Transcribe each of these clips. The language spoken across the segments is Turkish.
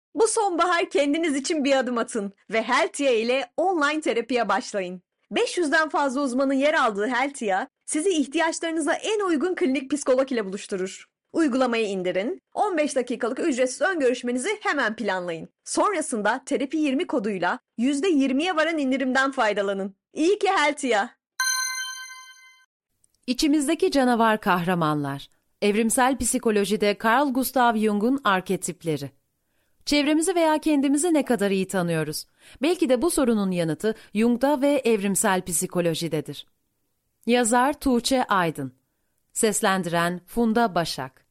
Bu sonbahar kendiniz için bir adım atın ve Heltia ile online terapiye başlayın. 500'den fazla uzmanın yer aldığı Heltia, sizi ihtiyaçlarınıza en uygun klinik psikolog ile buluşturur. Uygulamayı indirin, 15 dakikalık ücretsiz ön görüşmenizi hemen planlayın. Sonrasında Terapi 20 koduyla %20'ye varan indirimden faydalanın. İyi ki Heltia. İçimizdeki canavar kahramanlar. Evrimsel psikolojide Carl Gustav Jung'un arketipleri. Çevremizi veya kendimizi ne kadar iyi tanıyoruz? Belki de bu sorunun yanıtı Jung'da ve evrimsel psikolojidedir. Yazar Tuğçe Aydın. Seslendiren Funda Başak.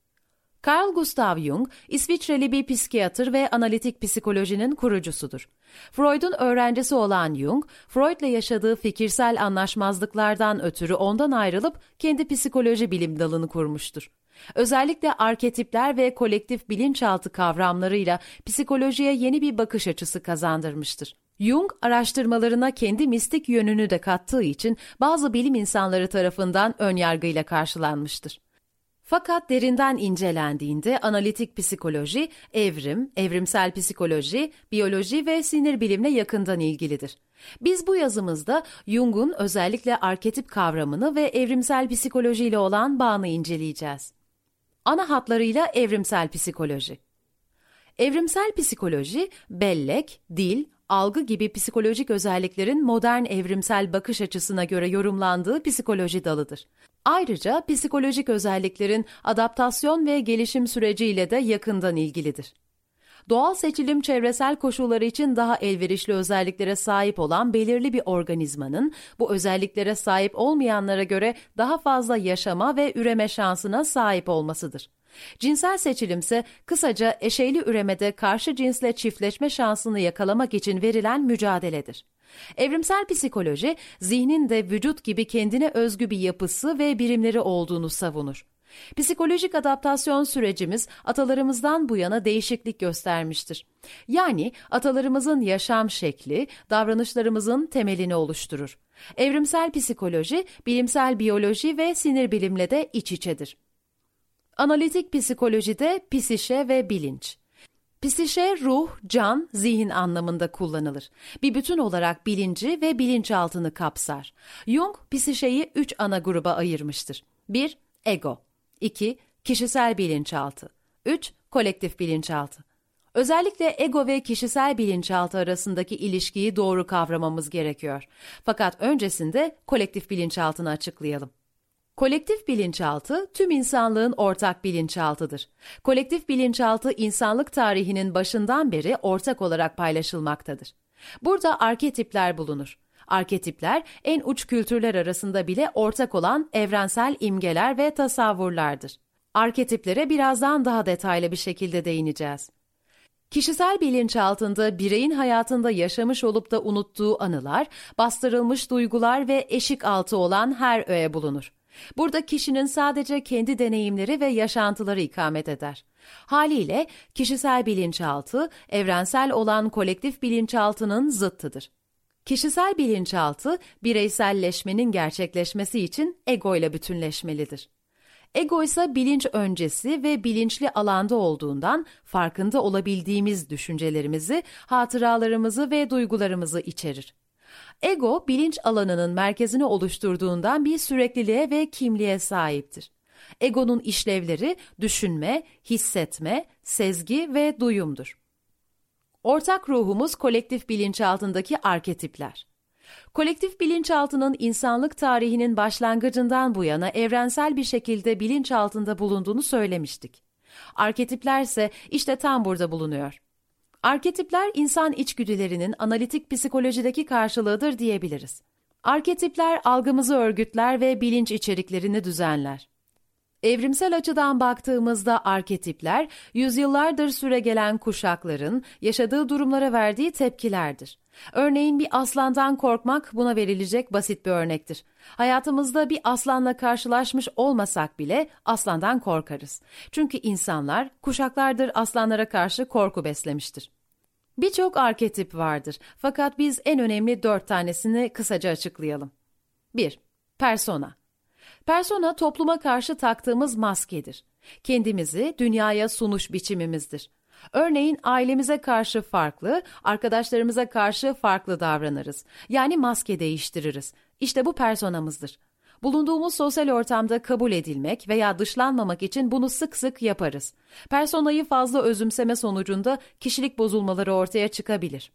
Carl Gustav Jung, İsviçreli bir psikiyatr ve analitik psikolojinin kurucusudur. Freud'un öğrencisi olan Jung, Freud'la yaşadığı fikirsel anlaşmazlıklardan ötürü ondan ayrılıp kendi psikoloji bilim dalını kurmuştur. Özellikle arketipler ve kolektif bilinçaltı kavramlarıyla psikolojiye yeni bir bakış açısı kazandırmıştır. Jung, araştırmalarına kendi mistik yönünü de kattığı için bazı bilim insanları tarafından önyargıyla karşılanmıştır. Fakat derinden incelendiğinde analitik psikoloji, evrimsel psikoloji, biyoloji ve sinir bilimle yakından ilgilidir. Biz bu yazımızda Jung'un özellikle arketip kavramını ve evrimsel psikolojiyle olan bağını inceleyeceğiz. Ana hatlarıyla evrimsel psikoloji. Evrimsel psikoloji, bellek, dil, algı gibi psikolojik özelliklerin modern evrimsel bakış açısına göre yorumlandığı psikoloji dalıdır. Ayrıca psikolojik özelliklerin adaptasyon ve gelişim süreciyle de yakından ilgilidir. Doğal seçilim çevresel koşulları için daha elverişli özelliklere sahip olan belirli bir organizmanın bu özelliklere sahip olmayanlara göre daha fazla yaşama ve üreme şansına sahip olmasıdır. Cinsel seçilimse kısaca eşeyli üremede karşı cinsle çiftleşme şansını yakalamak için verilen mücadeledir. Evrimsel psikoloji, zihnin de vücut gibi kendine özgü bir yapısı ve birimleri olduğunu savunur. Psikolojik adaptasyon sürecimiz atalarımızdan bu yana değişiklik göstermiştir. Yani atalarımızın yaşam şekli, davranışlarımızın temelini oluşturur. Evrimsel psikoloji, bilimsel biyoloji ve sinir bilimle de iç içedir. Analitik psikolojide psişe ve bilinç. Psişe, ruh, can, zihin anlamında kullanılır. Bir bütün olarak bilinci ve bilinçaltını kapsar. Jung, psişeyi 3 ana gruba ayırmıştır. 1. Ego. 2. Kişisel bilinçaltı. 3. Kolektif bilinçaltı. Özellikle ego ve kişisel bilinçaltı arasındaki ilişkiyi doğru kavramamız gerekiyor. Fakat öncesinde kolektif bilinçaltını açıklayalım. Kolektif bilinçaltı, tüm insanlığın ortak bilinçaltıdır. Kolektif bilinçaltı, insanlık tarihinin başından beri ortak olarak paylaşılmaktadır. Burada arketipler bulunur. Arketipler, en uç kültürler arasında bile ortak olan evrensel imgeler ve tasavvurlardır. Arketiplere birazdan daha detaylı bir şekilde değineceğiz. Kişisel bilinçaltında bireyin hayatında yaşamış olup da unuttuğu anılar, bastırılmış duygular ve eşik altı olan her öğe bulunur. Burada kişinin sadece kendi deneyimleri ve yaşantıları ikamet eder. Haliyle kişisel bilinçaltı, evrensel olan kolektif bilinçaltının zıttıdır. Kişisel bilinçaltı, bireyselleşmenin gerçekleşmesi için ego ile bütünleşmelidir. Ego ise bilinç öncesi ve bilinçli alanda olduğundan farkında olabildiğimiz düşüncelerimizi, hatıralarımızı ve duygularımızı içerir. Ego, bilinç alanının merkezini oluşturduğundan bir sürekliliğe ve kimliğe sahiptir. Egonun işlevleri düşünme, hissetme, sezgi ve duyumdur. Ortak ruhumuz kolektif bilinçaltındaki arketipler. Kolektif bilinçaltının insanlık tarihinin başlangıcından bu yana evrensel bir şekilde bilinçaltında bulunduğunu söylemiştik. Arketipler ise işte tam burada bulunuyor. Arketipler insan içgüdülerinin analitik psikolojideki karşılığıdır diyebiliriz. Arketipler algımızı örgütler ve bilinç içeriklerini düzenler. Evrimsel açıdan baktığımızda arketipler, yüzyıllardır süregelen kuşakların yaşadığı durumlara verdiği tepkilerdir. Örneğin bir aslandan korkmak buna verilecek basit bir örnektir. Hayatımızda bir aslanla karşılaşmış olmasak bile aslandan korkarız. Çünkü insanlar kuşaklardır aslanlara karşı korku beslemiştir. Birçok arketip vardır fakat biz en önemli 4 tanesini kısaca açıklayalım. 1. Persona. Persona, topluma karşı taktığımız maskedir. Kendimizi dünyaya sunuş biçimimizdir. Örneğin ailemize karşı farklı, arkadaşlarımıza karşı farklı davranırız. Yani maske değiştiririz. İşte bu personamızdır. Bulunduğumuz sosyal ortamda kabul edilmek veya dışlanmamak için bunu sık sık yaparız. Personayı fazla özümseme sonucunda kişilik bozulmaları ortaya çıkabilir.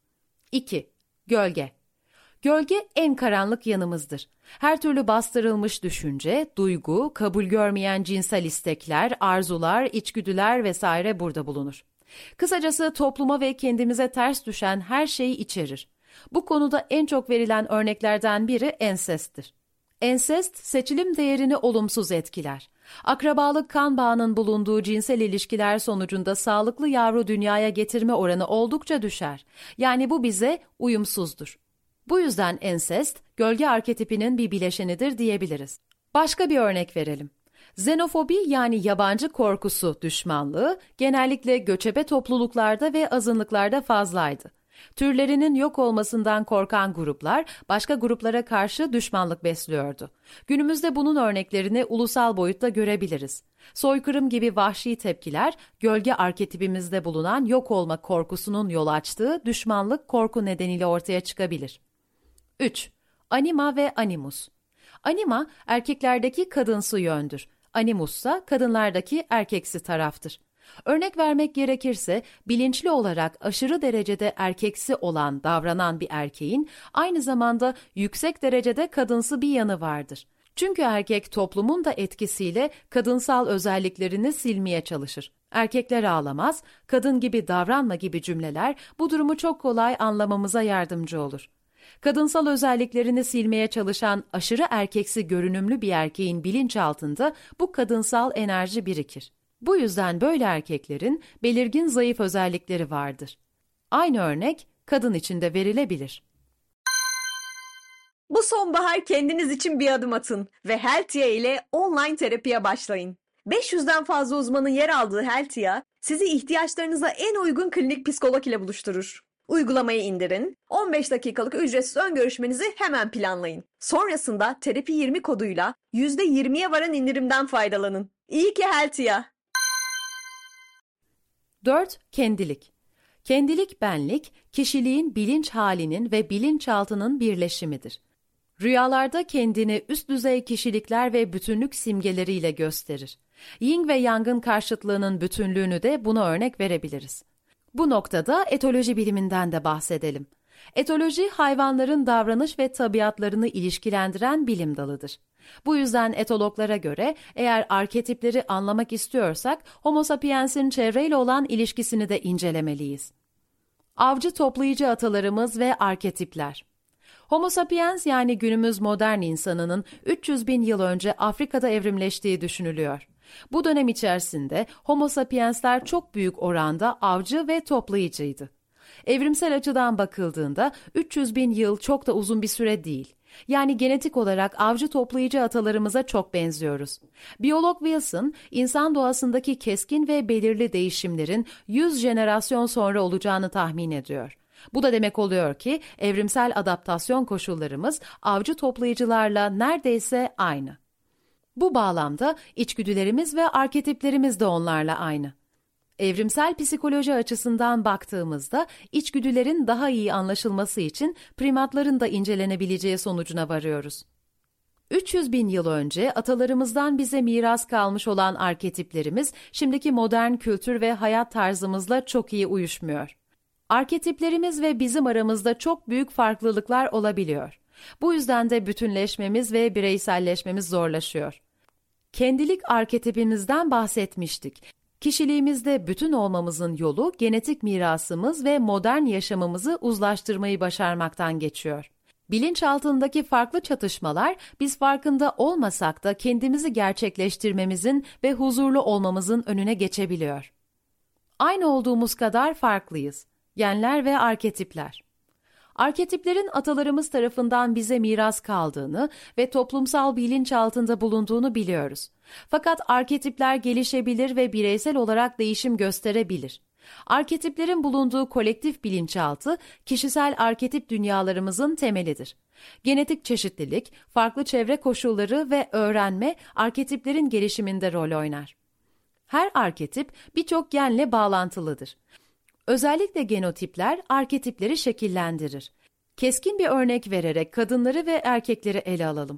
2. Gölge. Gölge en karanlık yanımızdır. Her türlü bastırılmış düşünce, duygu, kabul görmeyen cinsel istekler, arzular, içgüdüler vesaire burada bulunur. Kısacası topluma ve kendimize ters düşen her şeyi içerir. Bu konuda en çok verilen örneklerden biri ensesttir. Ensest, seçilim değerini olumsuz etkiler. Akrabalık kan bağının bulunduğu cinsel ilişkiler sonucunda sağlıklı yavru dünyaya getirme oranı oldukça düşer. Yani bu bize uyumsuzdur. Bu yüzden ensest, gölge arketipinin bir bileşenidir diyebiliriz. Başka bir örnek verelim. Xenofobi yani yabancı korkusu düşmanlığı genellikle göçebe topluluklarda ve azınlıklarda fazlaydı. Türlerinin yok olmasından korkan gruplar başka gruplara karşı düşmanlık besliyordu. Günümüzde bunun örneklerini ulusal boyutta görebiliriz. Soykırım gibi vahşi tepkiler gölge arketipimizde bulunan yok olma korkusunun yol açtığı düşmanlık korku nedeniyle ortaya çıkabilir. 3. Anima ve animus. Anima erkeklerdeki kadınsı yöndür. Animus ise kadınlardaki erkeksi taraftır. Örnek vermek gerekirse bilinçli olarak aşırı derecede erkeksi olan davranan bir erkeğin aynı zamanda yüksek derecede kadınsı bir yanı vardır. Çünkü erkek toplumun da etkisiyle kadınsal özelliklerini silmeye çalışır. Erkekler ağlamaz, kadın gibi davranma gibi cümleler bu durumu çok kolay anlamamıza yardımcı olur. Kadınsal özelliklerini silmeye çalışan aşırı erkeksi görünümlü bir erkeğin bilinçaltında bu kadınsal enerji birikir. Bu yüzden böyle erkeklerin belirgin zayıf özellikleri vardır. Aynı örnek kadın için de verilebilir. Bu sonbahar kendiniz için bir adım atın ve Heltia ile online terapiye başlayın. 500'den fazla uzmanın yer aldığı Heltia, sizi ihtiyaçlarınıza en uygun klinik psikolog ile buluşturur. Uygulamayı indirin, 15 dakikalık ücretsiz ön görüşmenizi hemen planlayın. Sonrasında terapi 20 koduyla %20'ye varan indirimden faydalanın. İyi ki Heltia! 4. Kendilik. Kendilik benlik, kişiliğin bilinç halinin ve bilinçaltının birleşimidir. Rüyalarda kendini üst düzey kişilikler ve bütünlük simgeleriyle gösterir. Yin ve Yang'ın karşıtlığının bütünlüğünü de buna örnek verebiliriz. Bu noktada etoloji biliminden de bahsedelim. Etoloji, hayvanların davranış ve tabiatlarını ilişkilendiren bilim dalıdır. Bu yüzden etologlara göre eğer arketipleri anlamak istiyorsak Homo sapiens'in çevreyle olan ilişkisini de incelemeliyiz. Avcı toplayıcı atalarımız ve arketipler. Homo sapiens yani günümüz modern insanının 300 bin yıl önce Afrika'da evrimleştiği düşünülüyor. Bu dönem içerisinde Homo sapiensler çok büyük oranda avcı ve toplayıcıydı. Evrimsel açıdan bakıldığında 300 bin yıl çok da uzun bir süre değil. Yani genetik olarak avcı toplayıcı atalarımıza çok benziyoruz. Biyolog Wilson, insan doğasındaki keskin ve belirli değişimlerin 100 jenerasyon sonra olacağını tahmin ediyor. Bu da demek oluyor ki evrimsel adaptasyon koşullarımız avcı toplayıcılarla neredeyse aynı. Bu bağlamda içgüdülerimiz ve arketiplerimiz de onlarla aynı. Evrimsel psikoloji açısından baktığımızda içgüdülerin daha iyi anlaşılması için primatların da incelenebileceği sonucuna varıyoruz. 300 bin yıl önce atalarımızdan bize miras kalmış olan arketiplerimiz şimdiki modern kültür ve hayat tarzımızla çok iyi uyuşmuyor. Arketiplerimiz ve bizim aramızda çok büyük farklılıklar olabiliyor. Bu yüzden de bütünleşmemiz ve bireyselleşmemiz zorlaşıyor. Kendilik arketipimizden bahsetmiştik. Kişiliğimizde bütün olmamızın yolu genetik mirasımız ve modern yaşamımızı uzlaştırmayı başarmaktan geçiyor. Bilinçaltındaki farklı çatışmalar biz farkında olmasak da kendimizi gerçekleştirmemizin ve huzurlu olmamızın önüne geçebiliyor. Aynı olduğumuz kadar farklıyız. Genler ve arketipler. Arketiplerin atalarımız tarafından bize miras kaldığını ve toplumsal bilinç altında bulunduğunu biliyoruz. Fakat arketipler gelişebilir ve bireysel olarak değişim gösterebilir. Arketiplerin bulunduğu kolektif bilinçaltı, kişisel arketip dünyalarımızın temelidir. Genetik çeşitlilik, farklı çevre koşulları ve öğrenme arketiplerin gelişiminde rol oynar. Her arketip birçok genle bağlantılıdır. Özellikle genotipler arketipleri şekillendirir. Keskin bir örnek vererek kadınları ve erkekleri ele alalım.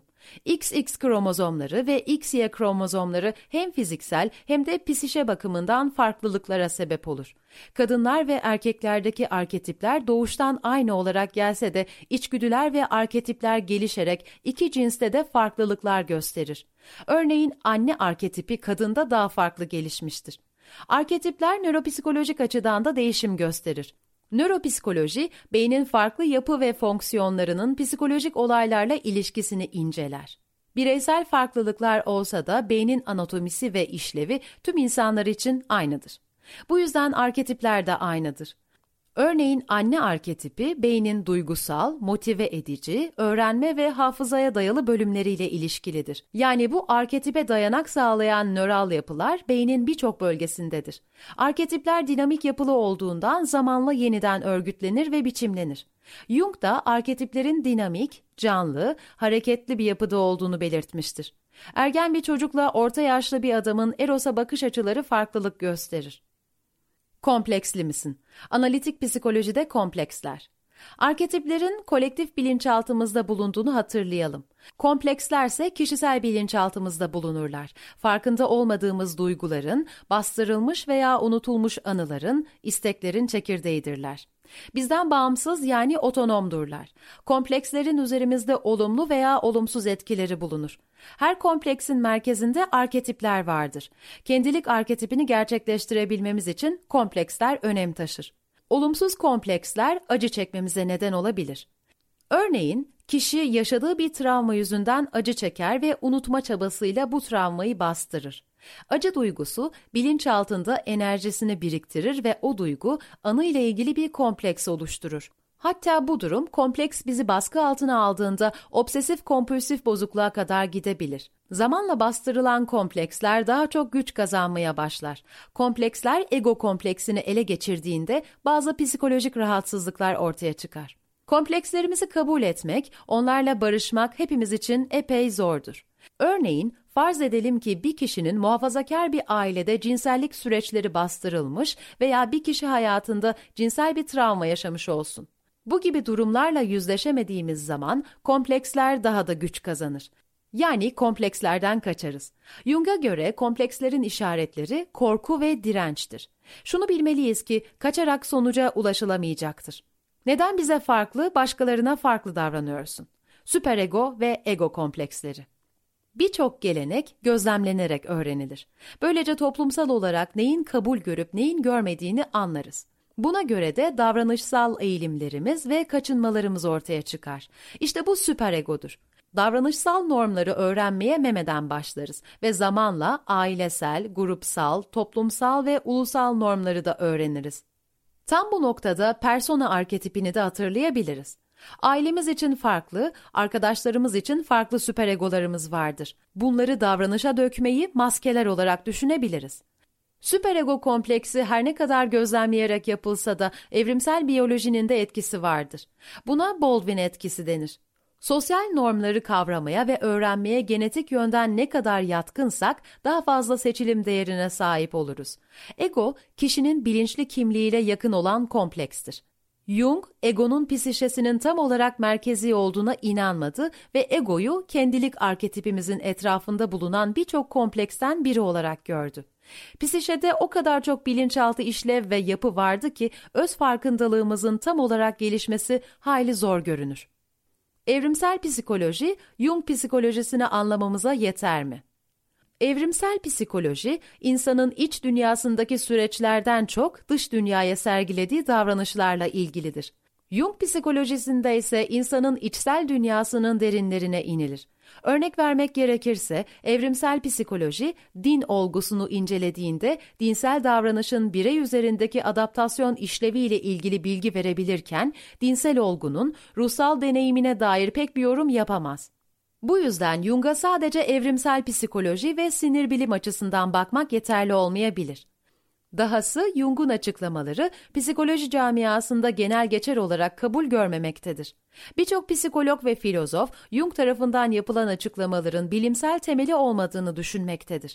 XX kromozomları ve XY kromozomları hem fiziksel hem de psişe bakımından farklılıklara sebep olur. Kadınlar ve erkeklerdeki arketipler doğuştan aynı olarak gelse de içgüdüler ve arketipler gelişerek iki cinste de farklılıklar gösterir. Örneğin anne arketipi kadında daha farklı gelişmiştir. Arketipler nöropsikolojik açıdan da değişim gösterir. Nöropsikoloji, beynin farklı yapı ve fonksiyonlarının psikolojik olaylarla ilişkisini inceler. Bireysel farklılıklar olsa da beynin anatomisi ve işlevi tüm insanlar için aynıdır. Bu yüzden arketipler de aynıdır. Örneğin anne arketipi beynin duygusal, motive edici, öğrenme ve hafızaya dayalı bölümleriyle ilişkilidir. Yani bu arketipe dayanak sağlayan nöral yapılar beynin birçok bölgesindedir. Arketipler dinamik yapılı olduğundan zamanla yeniden örgütlenir ve biçimlenir. Jung da arketiplerin dinamik, canlı, hareketli bir yapıda olduğunu belirtmiştir. Ergen bir çocukla orta yaşlı bir adamın Eros'a bakış açıları farklılık gösterir. Kompleksli misin? Analitik psikolojide kompleksler. Arketiplerin kolektif bilinçaltımızda bulunduğunu hatırlayalım. Komplekslerse kişisel bilinçaltımızda bulunurlar. Farkında olmadığımız duyguların, bastırılmış veya unutulmuş anıların, isteklerin çekirdeğidirler. Bizden bağımsız yani otonomdurlar. Komplekslerin üzerimizde olumlu veya olumsuz etkileri bulunur. Her kompleksin merkezinde arketipler vardır. Kendilik arketipini gerçekleştirebilmemiz için kompleksler önem taşır. Olumsuz kompleksler acı çekmemize neden olabilir. Örneğin, kişi yaşadığı bir travma yüzünden acı çeker ve unutma çabasıyla bu travmayı bastırır. Acı duygusu bilinçaltında enerjisini biriktirir ve o duygu anı ile ilgili bir kompleks oluşturur. Hatta bu durum kompleks bizi baskı altına aldığında obsesif kompulsif bozukluğa kadar gidebilir. Zamanla bastırılan kompleksler daha çok güç kazanmaya başlar. Kompleksler ego kompleksini ele geçirdiğinde bazı psikolojik rahatsızlıklar ortaya çıkar. Komplekslerimizi kabul etmek, onlarla barışmak hepimiz için epey zordur. Örneğin, farz edelim ki bir kişinin muhafazakar bir ailede cinsellik süreçleri bastırılmış veya bir kişi hayatında cinsel bir travma yaşamış olsun. Bu gibi durumlarla yüzleşemediğimiz zaman kompleksler daha da güç kazanır. Yani komplekslerden kaçarız. Jung'a göre komplekslerin işaretleri korku ve dirençtir. Şunu bilmeliyiz ki kaçarak sonuca ulaşılamayacaktır. Neden bize farklı, başkalarına farklı davranıyorsun? Süperego ve ego kompleksleri. Birçok gelenek gözlemlenerek öğrenilir. Böylece toplumsal olarak neyin kabul görüp neyin görmediğini anlarız. Buna göre de davranışsal eğilimlerimiz ve kaçınmalarımız ortaya çıkar. İşte bu süperegodur. Davranışsal normları öğrenmeye memeden başlarız ve zamanla ailesel, grupsal, toplumsal ve ulusal normları da öğreniriz. Tam bu noktada persona arketipini de hatırlayabiliriz. Ailemiz için farklı, arkadaşlarımız için farklı süperegolarımız vardır. Bunları davranışa dökmeyi maskeler olarak düşünebiliriz. Süperego kompleksi her ne kadar gözlemleyerek yapılsa da evrimsel biyolojinin de etkisi vardır. Buna Baldwin etkisi denir. Sosyal normları kavramaya ve öğrenmeye genetik yönden ne kadar yatkınsak daha fazla seçilim değerine sahip oluruz. Ego, kişinin bilinçli kimliğiyle yakın olan komplekstir. Jung, egonun psişesinin tam olarak merkezi olduğuna inanmadı ve egoyu kendilik arketipimizin etrafında bulunan birçok kompleksten biri olarak gördü. Psişede o kadar çok bilinçaltı işlev ve yapı vardı ki öz farkındalığımızın tam olarak gelişmesi hayli zor görünür. Evrimsel psikoloji, Jung psikolojisini anlamamıza yeter mi? Evrimsel psikoloji, insanın iç dünyasındaki süreçlerden çok dış dünyaya sergilediği davranışlarla ilgilidir. Jung psikolojisinde ise insanın içsel dünyasının derinlerine inilir. Örnek vermek gerekirse, evrimsel psikoloji, din olgusunu incelediğinde dinsel davranışın birey üzerindeki adaptasyon işleviyle ilgili bilgi verebilirken, dinsel olgunun ruhsal deneyimine dair pek bir yorum yapamaz. Bu yüzden Jung'a sadece evrimsel psikoloji ve sinir bilim açısından bakmak yeterli olmayabilir. Dahası Jung'un açıklamaları psikoloji camiasında genel geçer olarak kabul görmemektedir. Birçok psikolog ve filozof Jung tarafından yapılan açıklamaların bilimsel temeli olmadığını düşünmektedir.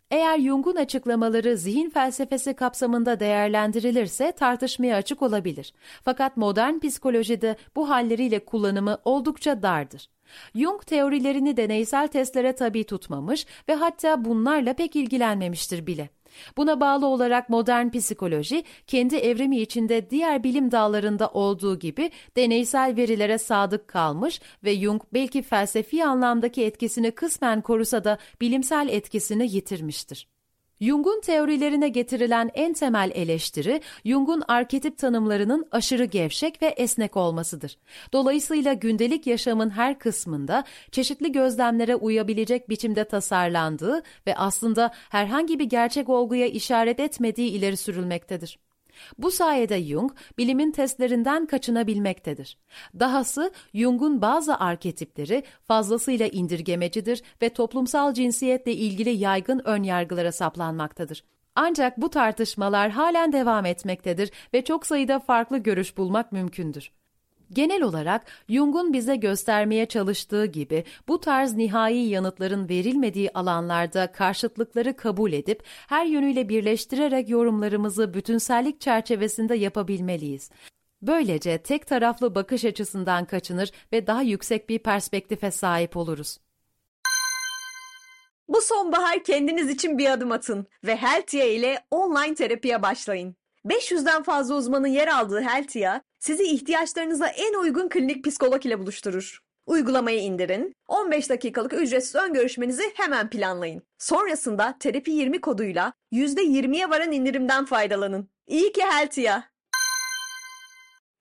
Eğer Jung'un açıklamaları zihin felsefesi kapsamında değerlendirilirse tartışmaya açık olabilir. Fakat modern psikolojide bu halleriyle kullanımı oldukça dardır. Jung teorilerini deneysel testlere tabi tutmamış ve hatta bunlarla pek ilgilenmemiştir bile. Buna bağlı olarak modern psikoloji, kendi evrimi içinde diğer bilim dallarında olduğu gibi deneysel verilere sadık kalmış ve Jung belki felsefi anlamdaki etkisini kısmen korusa da bilimsel etkisini yitirmiştir. Jung'un teorilerine getirilen en temel eleştiri, Jung'un arketip tanımlarının aşırı gevşek ve esnek olmasıdır. Dolayısıyla gündelik yaşamın her kısmında çeşitli gözlemlere uyabilecek biçimde tasarlandığı ve aslında herhangi bir gerçek olguya işaret etmediği ileri sürülmektedir. Bu sayede Jung, bilimin testlerinden kaçınabilmektedir. Dahası Jung'un bazı arketipleri fazlasıyla indirgemecidir ve toplumsal cinsiyetle ilgili yaygın önyargılara saplanmaktadır. Ancak bu tartışmalar halen devam etmektedir ve çok sayıda farklı görüş bulmak mümkündür. Genel olarak Jung'un bize göstermeye çalıştığı gibi bu tarz nihai yanıtların verilmediği alanlarda karşıtlıkları kabul edip her yönüyle birleştirerek yorumlarımızı bütünsellik çerçevesinde yapabilmeliyiz. Böylece tek taraflı bakış açısından kaçınır ve daha yüksek bir perspektife sahip oluruz. Bu sonbahar kendiniz için bir adım atın ve Heltia ile online terapiye başlayın. 500'den fazla uzmanın yer aldığı Heltia, sizi ihtiyaçlarınıza en uygun klinik psikolog ile buluşturur. Uygulamayı indirin, 15 dakikalık ücretsiz ön görüşmenizi hemen planlayın. Sonrasında Terapi 20 koduyla %20'ye varan indirimden faydalanın. İyi ki Heltia!